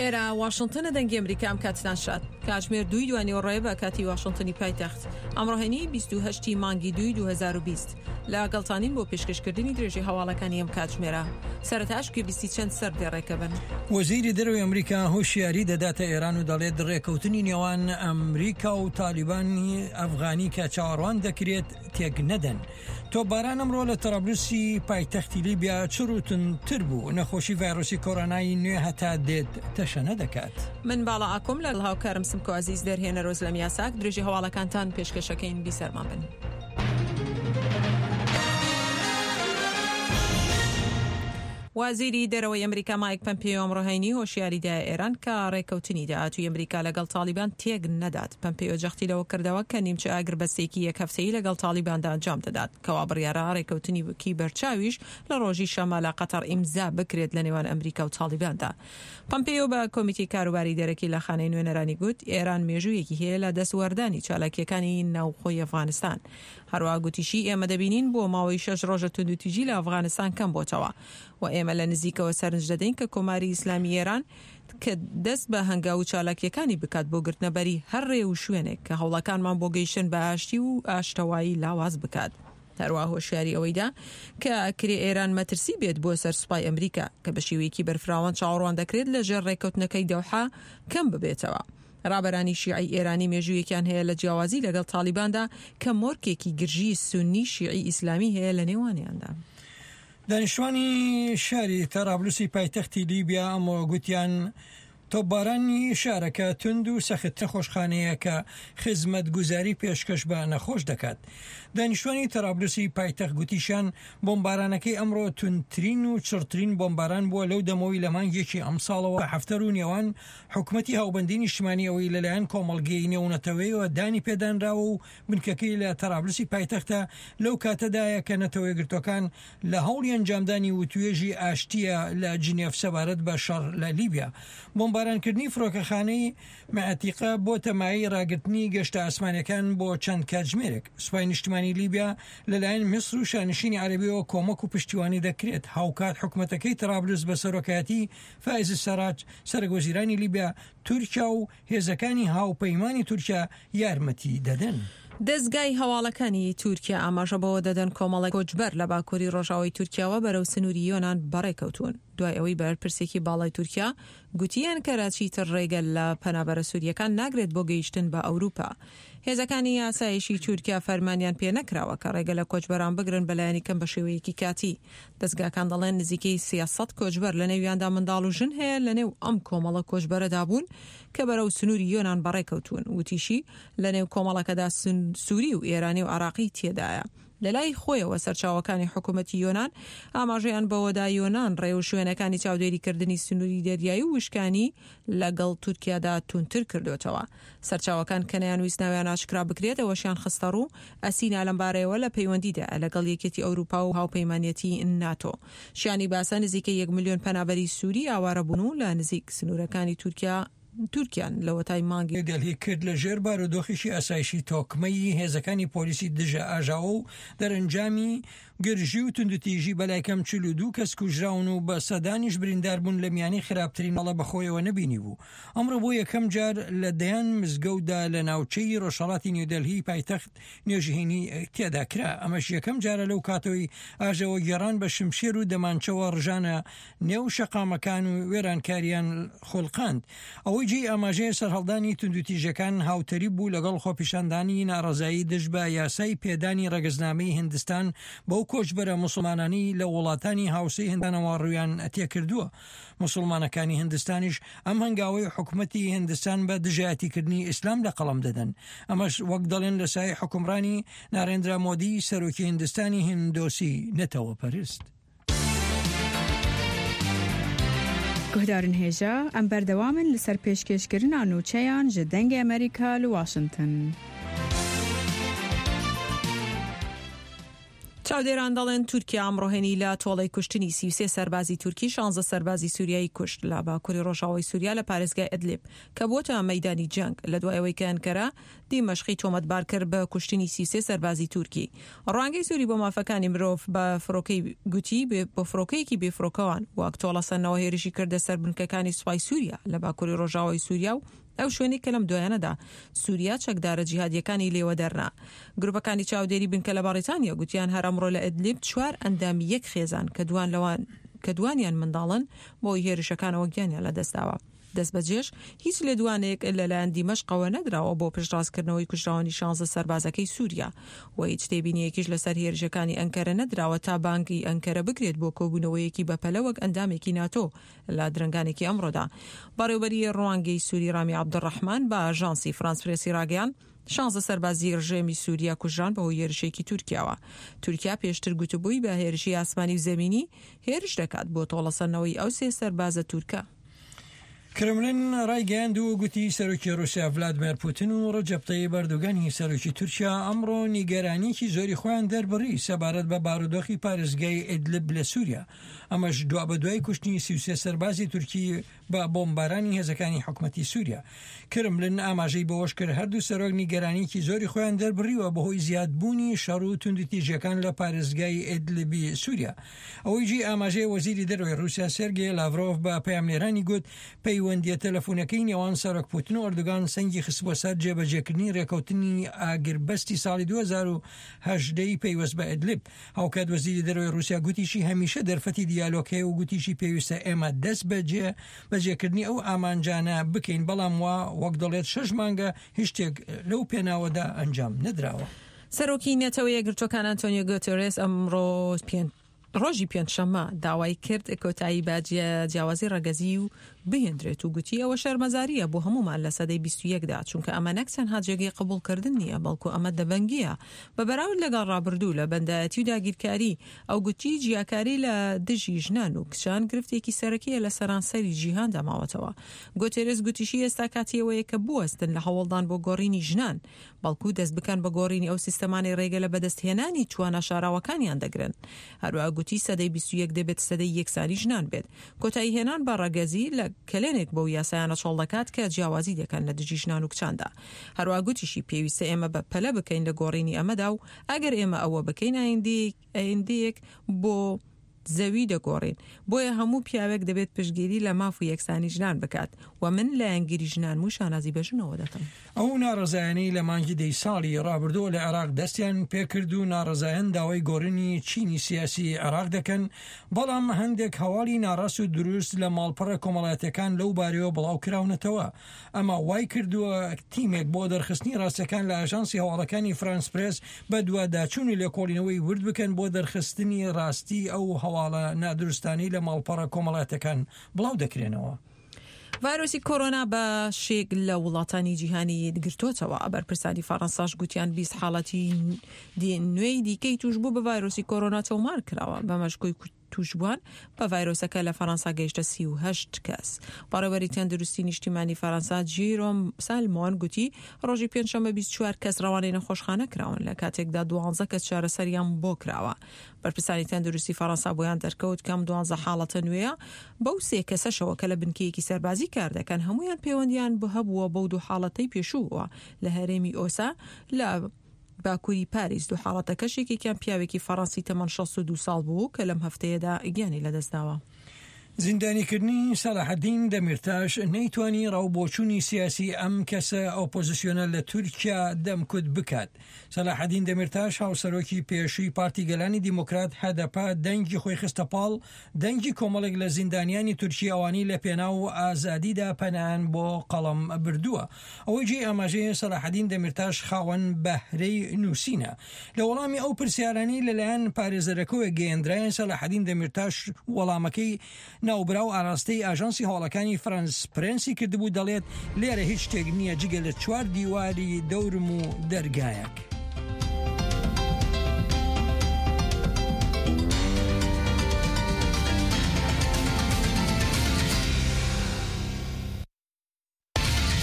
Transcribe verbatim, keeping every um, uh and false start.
ئێرە واشنگتنە دەنگی ئەمریکام کاتتان شاد کاتژمێر دوی دوانی ڕێ بە کاتی واشنگتنی پایتەخت ئەمڕۆهێنی بیست و هەشتی مانگی دوی دو هەزار و بیست لە گەڵتانین بۆ پێشکەشکردنی درێژی هەواڵەکانی ئەم کاتژمێرە سەرەتاش گوێبیستی چەند سەر دێڕێکە بن. وەزیری دەرەوەی ئەمریکا هۆشیاری دەداتە ئێران و دەڵێت ڕێکەوتنی نێوان ئەمریکا و تالیبانی ئەفغانی کە چاوەڕوان دەکرێت تێک نەدەن. تۆپباران ئەمڕۆ لە تەڕەبلوسی پایتەختی لیبیا چڕوتنتر بوو. نەخۆشی ڤایرۆسی کۆرۆنای نوێ هەتا دێت تەشە نەدەکات. من باڵا ئاکۆم لە هاوکارم سمکۆ عەزیز دەرهێنە ڕۆز لە میاساک درێژی هەواڵەکانتان پێشکەشەکەین بیسەرمان بن. وەزیری دەرەوەی ئەمریکا مایک پەمپێۆ ئەمڕۆهێنی هۆشیاریدا ئێران کە ڕێکەوتنی داهاتووی ئەمریکا لەگەڵ تالیبان تێک نەدات. پەمپێۆ جەختی لەوە کردەوە کە نیمچە ئاگربەستێکی یەک هەفتەیی لەگەڵ تالیباندا ئەنجام دەدات کەوا بڕیارە ڕێکەوتنی وکی بەرچاویش لە ڕۆژی شەمە لە قەتەر ئیمزا بکرێت لە نێوان ئەمریکا و تالیباندا. پەمپێۆ بە کۆمیتی کاروباری دەرەکی لە خانەی نوێنەرانی گوت ئێران مێژوویەکی هەیە لە دەسوەردانی چالاکیەکانی ناوخۆی ئەفغانستان. هەروەها گوتیشی ئێمە دەبینین بۆ ماوەی شەش ڕۆژە توندوتیژی لە ئەفغانستان کەم بۆتەوە و ئێمە لە نزیکەوە سەرنج دەدەین کە کۆماری ئیسلامی ئێران کە دەست بە هەنگاو و چالاکیەکانی بکات بۆ گرتنەبەری هەر ڕێ و شوێنێک کە هەوڵەکانمان بۆ گەیشتن بە ئاشتی و ئاشتەوایی لاواز بکات. هەروەها هۆشیاری ئەوەیدا کە ئەکرێ ئێران مەترسی بێت بۆ سەر سوپای ئەمریکا کە بە شێوەیەکی بەرفراوان چاوەڕوان دەکرێت لە ژێر ڕێکەوتنەکەی دەوحا کەم ببێتەوە. ڕابەرانی شیعی ئێرانی مێژوویەکیان هەیە لە جیاوازی لەگەڵ تالیباندا کە مۆرکێکی گرژی سونی شیعی ئیسلامی هەیە لە نێوانیاندا. دانیشتوانی شاری تەڕابلوسی پایتەختی لیبیا ئەمە گوتیان تۆپبارانی شارەکە تند و سەختترە خۆشخانەیە کە خزمەت گوزاری پێشکەش بە نەخۆش دەکات. دانیشتوانی تەڕابلوسی پایتەخت گوتیشان بۆمبارانەکەی ئەمڕۆ توندترین و چڕترین بۆمباران بووە لەو دەمەوەی لە مانگێکی ئەمساڵەوە هەفتەر و نێوان حکومەتی هاوبەندی نیشتیمانی ئەوەی لەلایەن کۆمەڵگەی نێونەتەوەیەوە دانی پێدانراوە و بنکەکەی لە تەڕابلوسی پایتەختە لەو کاتەدایە کە نەتەوەی گرتوەکان لە هەوڵی ئەنجامدانی وتوێژی ئاشتیە لە جنێف سەبارەت بە شەڕ لە لیبیا. بۆمبارانکردنی فڕۆکەخانەی مەعتیقە بۆ تەمایی ڕاگرتنی گەشتە ئاسمانیەکان بۆ چەند کاتژمێرێک. سوپای نیشتیمانی لیبیا لەلایەن میسر و شانشینی عەرەبیەوە کۆمەک و پشتیوانی دەکرێت. هاوکات حکومەتەکەی تەڕابلوس بە سەرۆکایەتی فائز سەراج سەرۆکوەزیرانی لیبیا تورکیا و هێزەکانی هاوپەیمانی تورکیا یارمەتی دەدەن. دەستگای هەواڵەکانی تورکیا ئاماژە بەوە دەدەن کۆمەڵی کۆچبەر لە باکووری ڕۆژاوی تورکیاوە بەرەو سنووری یۆنان بەڕێکەوتون. دوای ئەوەی بەرپرسێکی باڵای تورکیا گوتیان کەراچی تر ڕێگە لە پەنابەرە سووریەکان ناگرێت بۆ گەیشتن بە ئەوروپا. هێزەکانی یاسایشی تورکیا فەرمانیان پێ نەکراوە کە ڕێگە لە کۆچبەران بگرن بەلایەنی کەم بە شێوەیەکی کاتی. دەستگاکان دەڵێن نزیکەی سیاسەد کۆچبەر لە نێویاندا منداڵ و ژن هەیە لە نێو ئەم کۆمەڵە کۆچبەرەدا بوون کە بەرەو سنووری یۆنان بەڕێکەوتون. وتیشی لە نێو کۆمەڵەکەدا سووری و ئێرانی و عراقی تێدایە. لەلای خۆیەوە سەرچاوەکانی حکوومەتی یۆنان ئاماژەیان بەوەدا یۆنان ڕێ و شوێنەکانی چاودێریکردنی سنووری دەریایی و وشکانی لەگەڵ تورکیادا تونتر کردوتەوە. سەرچاوەکان کەنیان ویستناویان ئاشکرا بکرێت ئەوەشیان خستە ڕوو ئەسینا لەم بارەیەوە لە پەیوەندیدا لەگەڵ یەکێتی ئەوروپا و هاوپەیمانەتی ناتۆ. شیانی باسە نزیکە یەک ملیۆن پەنابەری سووری ئاوارە بوون و لە نزیک سنوورەکانی تورکیا تورکیان لەوەتای مانگی دەلهی کرد لە ژێر بارودۆخیشی ئاسایشی تۆکمەی هێزەکانی پۆلیسی دژە ئاژاوە و دەرەنجامی گرژی و توندوتیژی بەلایکەم چل و دوو کەس کوژراون و بە سەدانیش بریندار بوون لە میانی خراپترین مەڵە بەخۆیەوە نەبینی بوو. ئەمڕۆ بۆ یەکەم جار لە دەیان مزگەوتدا لە ناوچەی ڕۆژهەڵاتی نیودەلهی پایتەخت نوێژهێنی تێدا کرا. ئەمەش یەکەم جارە لەو کاتەوەی ئاژەوە گێڕان بە شمشێر و دەمانچەوە ڕژانە نێو شەقامەکان و وێرانکاریان خۆڵقاند. ئەوەی جێی ئاماژەیە سەرهەڵدانی توندوتیژەکان هاوتەری بوو لەگەڵ خۆپیشاندانی ناڕەزایی دژ بە یاسای پێدانی ڕەگەزنامەی هیندستان بەو کۆچبەرە موسڵمانانی لە وڵاتانی هاوسەی هندانەوە ڕوویان تێکردووە. موسڵمانەکانی هیندستانیش ئەم هەنگاوەی حکومەتی هیندستان بە دژایەتیکردنی ئیسلام لە قەڵەم دەدەن. ئەمەش وەک دەڵێن لە سای حکومڕانی نارێندرا مۆدی سەرۆکی هیندستانی هیندۆسی نەتەوە پەرست. گهدارن هێژە ئەم بەردەوامن لەسەر پێشکەشکردنا نوچەیان ji dengê ئەمریکا li Washington. چاودێران دەڵێن تورکیا ئەمڕۆهێنی لە تۆڵەی کوشتنی سی و سێ سەربازی تورکی شانزە سەربازی سووریایی کوشت لە باکووری ڕۆژاوای سووریا لە پارێزگای ئەدلیب کە بۆتە مەیدانی جەنگ لە دوایەوەی کە ئەنکەرە دیمەشقی تۆمەتبار کرد بە کوشتنی سی و سێ سەربازی تورکی. ڕوانگەی سووری بۆ مافەکانی مرۆڤ بە فڕۆکەی گوتی بۆ فڕۆکەیەکی بێفڕۆکەوان وەک تۆڵە سەرنەوە هێرشی کردە سەر بنکەکانی سوپای سووریا لە باکووری ڕۆژاوای سووریا و ئەو شوێنی کە لەم دوایانەدا سووریا چەکدارە جیهادیەکانی لێوە دەرنا. گروپەکانی چاودێری بنکە لە بەڕێتانیا گوتیان هەر ئەمڕۆ لە ئەدلیب چوار ئەندامی یەک خێزان کە دوان لەوان کە دوانیان منداڵن بۆی هێرشەکانەوە گیانیان لەدەستاوە. دەست بەجێش هیچ لێدوانێک لەلایەن دیمەشقەوە نەدراوە بۆ پشتڕاستکردنەوەی کوژراوانی شانزە سەربازەکەی سووریا و هیچ تێبینیەکیش لەسەر هێرشەکانی ئەنکەرە نەدراوە تا بانکی ئەنکەرە بکرێت بۆ کۆبوونەوەیەکی بەپەلە وەک ئەندامێکی ناتۆ لە درنگانێکی ئەمڕۆدا. بەڕێوەبەری ڕوانگەی سووری ڕامی عەبدوڕەحمان بە ئاژانسی فرانس پرێسی ڕاگەیان شانزە سەربازی ڕژێمی سووریا کوژران بەهۆی هێرشێکی تورکیاوە. تورکیا پێشتر گوتبووی بە هێرشی ئاسمانی و زەمینی هێرش دەکات بۆ تۆڵەسەرنەوەی ئەو سێ سەربازە تورکە. کرملین ڕایگەیاند و گوتی سەرۆکی رووسیا ڤلادیمیر پوتین و ڕەجەب تەیب ئەردۆغانی سەرۆکی تورکیا ئەمڕۆ نیگەرانیی زۆری خۆیان دەربڕی سەبارەت بە بارودۆخی پارێزگای ئیدلیب لە سووریا. ئەمەش دوا بە دوای کوشتنی سی و سێ سەربازی تورکی بە بۆمبارانی هێزەکانی حکوومەتی سووریا. کرملین ئاماژەی بەوەش کرد هەردوو سەرۆک نیگەرانیی زۆری خۆیان دەربڕیوە بەهۆی زیادبوونی شەڕ و توندوتیژەکان لە پارێزگای ئیدلیبی سووریا. ئەوەی جی ئاماژەی وەزیری دەرەوەی رووسیا سێرگێ لاڤرۆڤ بە پەیامنێرانی گوت پەیوەندیە تەلەفۆنەکەی نێوان سەرۆک پوتین و ئەردۆغان سەنگی خستبووە سەر جێبەجێکردنی ڕێکەوتنی ئاگربەستی ساڵی دوو هەزار و هەژدە پەیوەست بە ئیدلیب. هاوکات وەزیری دەرەوەی رووسیا گوتیشی هەمیشە دەرفەتی دیالۆگەیە و گوتیشی پێویستە ئێمە دەست بەجێ بەجێکردنی ئەو ئامانجانە بکەین بەڵام وا وەک دەڵێت شەش مانگە هیچ شتێک لەو پێناوەدا ئەنجام نەدراوە. سەرۆکی نێتەوەی یەکگرتوەکان ئەنتۆنیۆ گوتێرێس ئەمڕۆ پێنج ڕۆژی پێنجشەممە داوای کرد کۆتایی باجیە جیاوازی ڕەگەزی و بهێنرێت و گوتی ئەوە شەرمەزاریە بۆ هەمومان لە سەدەی بیست و یەکدا چونکە ئەمە نەکچەنها جێگەی قبولکردن نییە بەڵکو ئەمە دەبەنگیە بە بەراورد لەگەڵ ڕابردوو لە بەندایەتی و داگیرکاری. ئەو گوتی جیاکاری لە دژی ژنان و کچان گرفتێکی سەرەکیە لە سەرانسەری جیهاندا ماوەتەوە. گوتێرس گوتیشی ئێستا کاتیەوەیە کە بوەستن لە هەوڵدان بۆ گۆڕینی ژنان بەڵکو دەست بکەن بە گۆڕینی ئەو سیستەمانی ڕێگە لە بەدەستهێنانی توانە شاراوەکانیان دەگرن. هەروە گوتی سەدەی بیست و یەک دەبێت سەدەی یەکسانی ژنان بێت. کۆتایی هێنان بە ڕەگەزی لە کلێنێک بۆ یاسایانە چۆڵ دەکات کە جیاوازی دەکەن لە دژی ژنان و کچاندا. هەروە گوتیشی پێویستە ئێمە بە پەلە بکەین لە گۆڕینی ئەمەدا و ئەگەر ئێمە ئەوە بکەین ئایندەیەک بۆ زەوی دەگۆڕین. بۆیە هەموو پیاوێک دەبێت پشتگیری لە ماف و یەکسانی ژنان بکات و من لە یانگیری ژنان و شانازی بەژنەوە دەکەم. ئەو ناڕزایانی لە مانگی دەی ساڵی ڕابردووە لە عێراق دەستیان پێکرد و ناڕزایەن داوای گۆڕینی چینی سیاسی عێراق دەکەن بەڵام هەندێک هەواڵی ناڕاست و دروست لە ماڵپەڕە کۆمەڵایەتەکان لەو بارەوە بڵاو کراونەتەوە. ئەمە وای کردووە تیمێک بۆ دەرخستنی ڕاستەکان لە ئاژانسی هەواڵەکانی فرانس پرێس بە دوواداچوونی لێکۆڵینەوەی ورد بکەن بۆ دەرخستنی ڕاستی ئەو هەواڵە نادروستانی لە ماڵپەڕە کۆمەڵایەتەکان بڵاو دەکرێنەوە. ڤایرۆسی کۆرۆنا بە شێک لە وڵاتانی جیهانی گرتوتەوە. بەرپرسانی فەڕەنساش گوتیان بیست حاڵەتی نوێی دیکەی توش بوو بە ڤایرۆسی کۆرۆنا تۆمار کراوە. بە مەشکۆی توشبووان بە ڤایرۆسەکە لە فەڕەنسا گەیشتە سی و هەشت کەس. بەڕێوەبەری تەندروستی نیشتیمانی فەڕەنسا جیرۆم سالمۆن گوتی ڕۆژی پێنجشەممە بیست و چوار کەس ڕەوانەی نەخۆشخانە کراون لە کاتێکدا دوانزە کەس چارەسەریان بۆ کراوە. بەرپرسانی تەندروستی فەڕەنسا بۆیان دەرکەوت کەم دوانزە حاڵەتە نوێیە بەو سێ کەسەشەوە کە لە بنکەیەکی سەربازی کار دەکەن هەمویان پەیوەندیان بە هەبووە بەو دوو حاڵەتەی پێشووە لە هەرێمی ئۆسا لە باکووری پاریس. دوو حاڵەتە کەشێکێکیان پیاوێکی فەڕەنسی تەمەن شەست و دوو ساڵ بوو کە لەم هەفتەیەدا گیانی لەدەستداوە. زیندانیکردنی سەلاحەدین دەمیرتاش نەیتوانی ڕاوبۆچوونی سیاسی ئەم کەسە ئۆپۆزیسیۆنە لە تورکیا دەمکوت بکات. سەلاحەدین دەمیرتاش هاوسەرۆکی پێشووی پارتی گەلانی دیموکرات هەدەپا دەنگی خۆی خستە پاڵ دەنگی کۆمەڵێک لە زیندانیانی تورکی ئەوانی لە پێناو ئازادیدا پەنان بۆ قەڵەم بردووە. ئەوەی جێ ئاماژەیە سەلاحەدین دەمیرتاش خاوەن بەهرەی نووسینە. لە وەڵامی ئەو پرسیارانی لەلایەن پارێزەرەکەوە گەیەندرایەن سەلاحەدین دەمیرتاش وەڵامەکەی ناوبراو ئاراستەی ئاژانسی هەواڵەکانی فرانس پرێنسی کردبوو دەڵێت لێرە هیچ شتێک نییە جگە لە چوار دیواری دەورم و دەرگایەک.